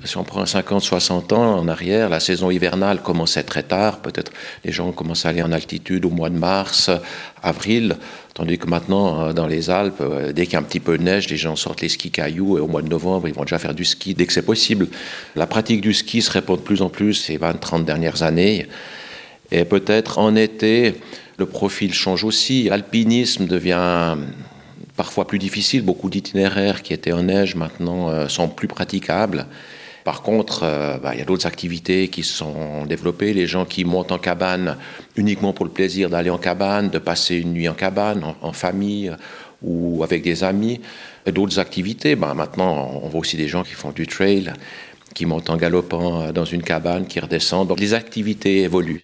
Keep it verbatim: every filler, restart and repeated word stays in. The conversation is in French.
Si on prend cinquante, soixante ans en arrière, la saison hivernale commençait très tard. Peut-être les gens commençaient à aller en altitude au mois de mars, avril. Tandis que maintenant, dans les Alpes, dès qu'il y a un petit peu de neige, les gens sortent les skis cailloux et au mois de novembre, ils vont déjà faire du ski dès que c'est possible. La pratique du ski se répand de plus en plus ces vingt, trente dernières années. Et peut-être en été, le profil change aussi. L'alpinisme devient parfois plus difficile. Beaucoup d'itinéraires qui étaient en neige maintenant euh, sont plus praticables. Par contre, euh, bah, il y a d'autres activités qui sont développées. Les gens qui montent en cabane uniquement pour le plaisir d'aller en cabane, de passer une nuit en cabane, en, en famille ou avec des amis. Et d'autres activités, bah, maintenant, on voit aussi des gens qui font du trail, qui montent en galopant dans une cabane, qui redescendent. Donc les activités évoluent.